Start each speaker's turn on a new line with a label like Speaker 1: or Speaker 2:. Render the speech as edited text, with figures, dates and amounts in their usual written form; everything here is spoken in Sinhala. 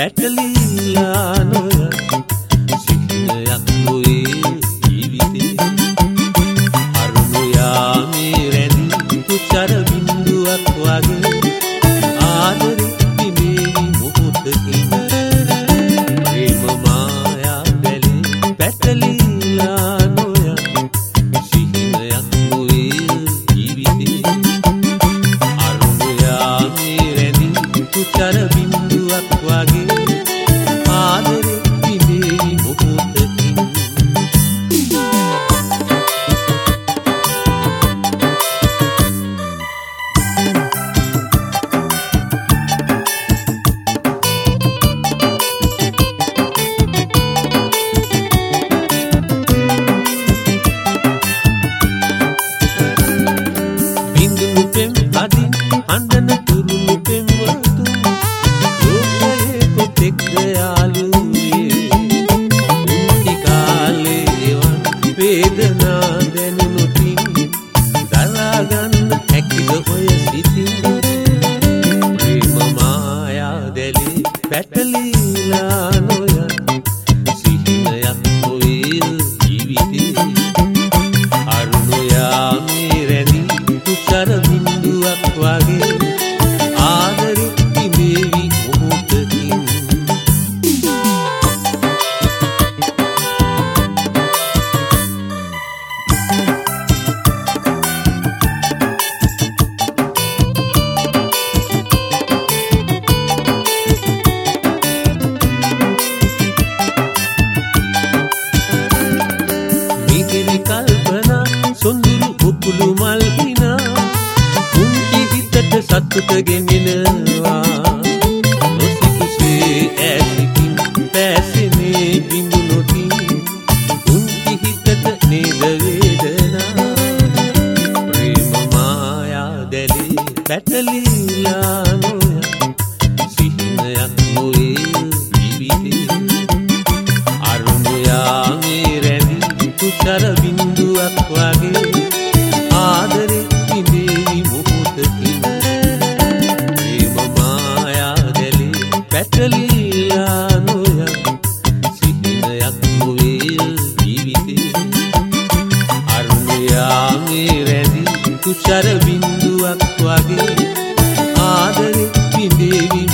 Speaker 1: පැටලිලා නොය සිහිනයක් නොවේ ජීවිතේ අරුණු යාමේ රැඳි තුච්චර බිඳුවක් වගේ ආදරේ පිමේවි මොහොතකින් ප්‍රේම මායා දැලේ පැටලිලා නොය සිහිනයක් නොවේ ජීවිතේ අරුණු යාමේ රැඳි තුච්චර බිඳුවක් වගේ ආදරේ පිමේවි මොහොතකින් බිඳුණු පෙම් අදින් අඬන තුරුණු පෙම් වතු ලෝකයේ කොතෙක් දයාලුවේ මුති කාලේ එවන් වේදනා දැනුණු තින් දරා ගන්න හැකිද ඔය සිතින් ප්‍රේම මායා දැලේ පැටලිලා නොය සිහිනයක් නොවේ ජීවිතේ අරුණු යාමේ රැඳි තුච්චර බිඳුවක් වගේ ආදරේ පිමේවි මොහොතකින් මිහිරි කල්පනා සොඳුරු උකුළු මල් හිනා මුන්ටි හිතට සතුට ගෙනෙනවා නොසිකුසේ ඇසිකින් පැසෙනේ බිඳුනොතින් මුන්ටි හිතට නේද වේදනා ප්‍රේම මායා දැලේ පැටලිලා නොය සිහිනයක් නොවේ ජීවිතේ අරුණු යාමේ රැඳි තුච්චර බිඳුවක් වගේ ආදරේ පිමේවි මොහොතකින් ප්‍රේම මායා දැලේ පැටලිලා නොය සිහිනයක් නොවේ ජීවිතේ අරුණු යාමේ රැඳි තුච්චර බිඳුවක් වගේ ආදරේ පිමේවි